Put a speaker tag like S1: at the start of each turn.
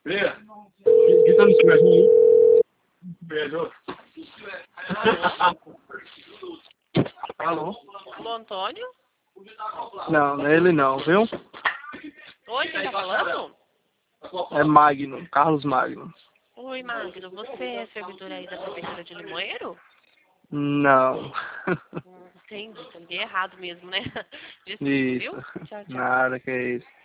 S1: Gritando se tiver ruim. Alô?
S2: Alô, Antônio?
S1: Não, não é ele não, viu?
S2: Oi, quem tá falando?
S1: É Magno, Carlos Magno.
S2: Oi, Magno, você é servidor aí da Prefeitura de Limoeiro?
S1: Não.
S2: Entendi, então liguei errado mesmo, né? Desculpa,
S1: Isso.
S2: viu? Tchau, tchau.
S1: Nada, que é isso.